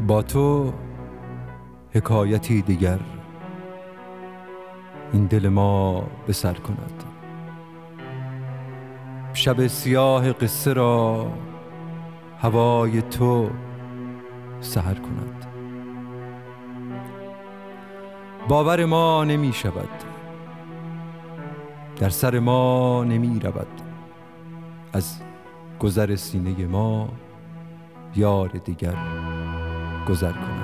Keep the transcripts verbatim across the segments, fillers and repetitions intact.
با تو حکایتی دیگر این دل ما به سر کند. شب سیاه قصه را هوای تو سحر کند. باور ما نمی شود، در سر ما نمی رود، از گذر سینه ما یار دیگر گذر کند.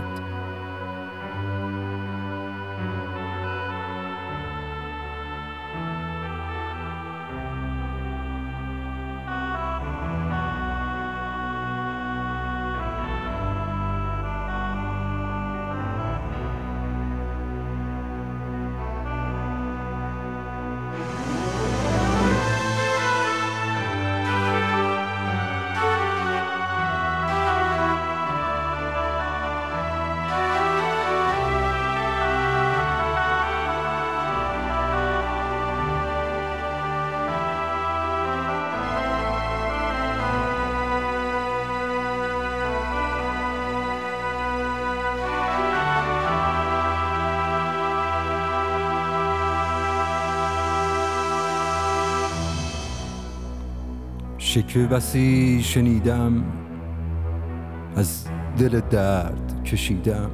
شکوه بسی شنیدم، از دل درد کشیدم.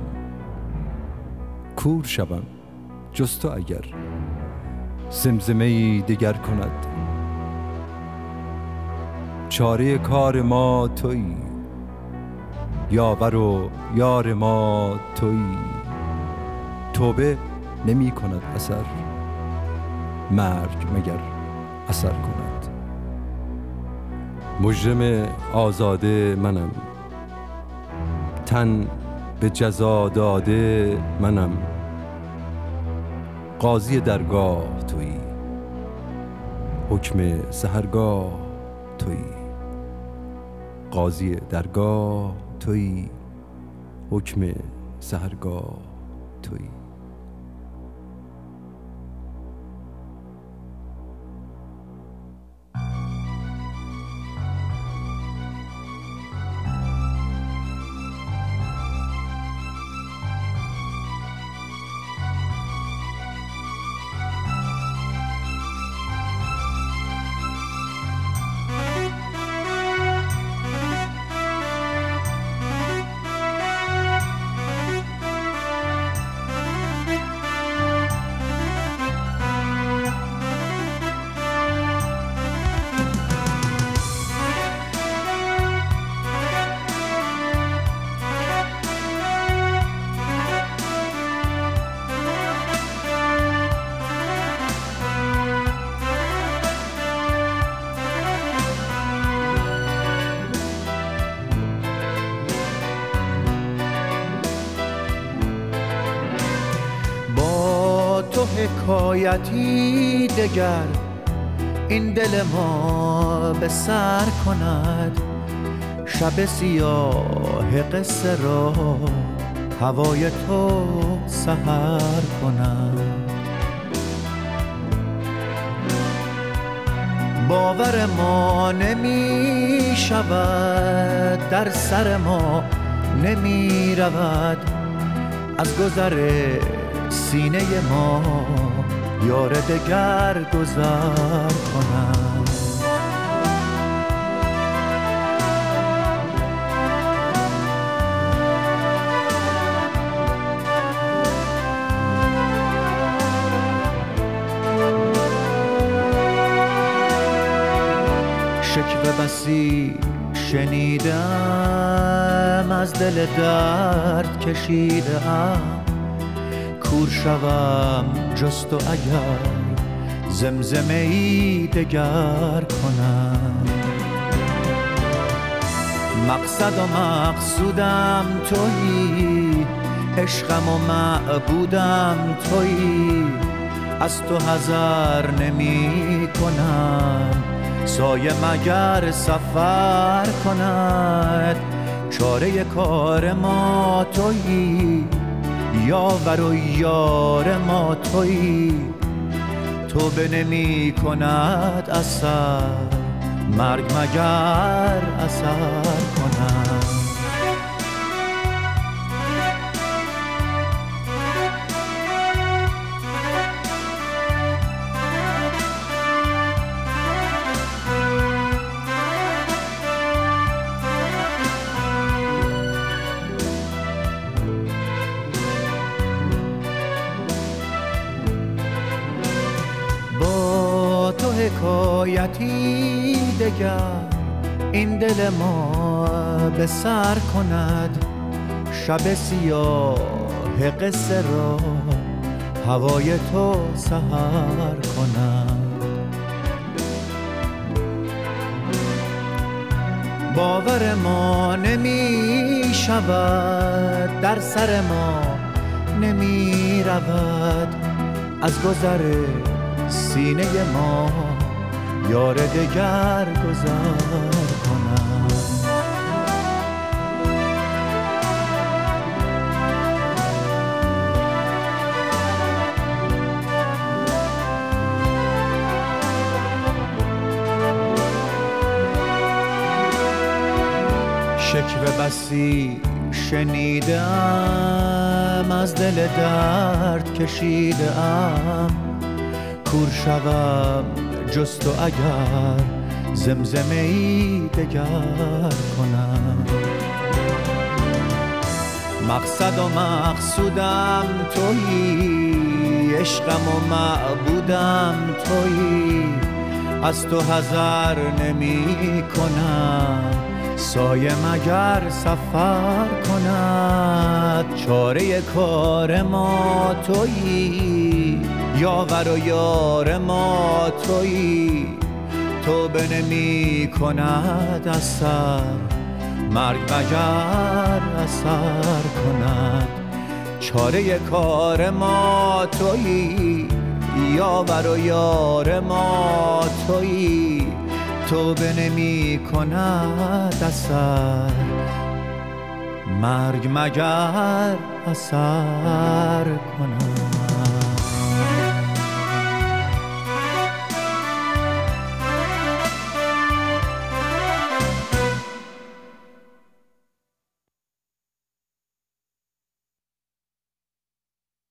کور شوم جز تو اگر زمزمه‌ای دگر کند. چاره کار ما تویی، یاور و یار ما تویی. توبه نمی کند اثر، مرگ مگر اثر کند. مجرم آزاده منم، تن به جزا داده منم. قاضی درگاه تویی، حکم سحرگاه تویی. قاضی درگاه تویی، حکم سحرگاه تویی. حکایتی دگر این دل ما به سر کند. شب سیاه قصه را هوای تو سحر کند. باور ما نمی شود، در سر ما نمی رود، از گذر سینه ما یار دگر گذر کنم. شکوه بسی شنیدم، از دل درد کشیدم. کور شوم جز تو اگر زمزمه‌ای دگر کنم. مقصد و مقصودم تویی، عشقم و معبودم تویی. از تو حذر نمی کنم، سایه مگر سفر کند. چاره کار ما تویی، یاور و یار ما تویی. توبه نمی کند اثر، مرگ مگر اثر کند. حکایتی دگر این دل ما به سر کند، شب سیاه قصه را هوای تو سحر کند. باور ما نمی شود، در سر ما نمی رود، از گذر سینه ما یار دگر گذر کند. شکوه بسی شنیدم، از دل درد کشیدم، کور شوم جست و اگر زمزمه ای دگر کنم. مقصد و مقصودم تویی، عشقم و معبودم تویی، از تو حذر نمی کنم، سایه مگر سفر کند. چاره کار ما تویی، یاور و یار ما تویی، توبه نمی کند اثر، مرگ مگر اثر کند. چاره کار ما تویی، یاور و یار ما تویی، توبه نمی کند اثر، مرگ مگر اثر کند.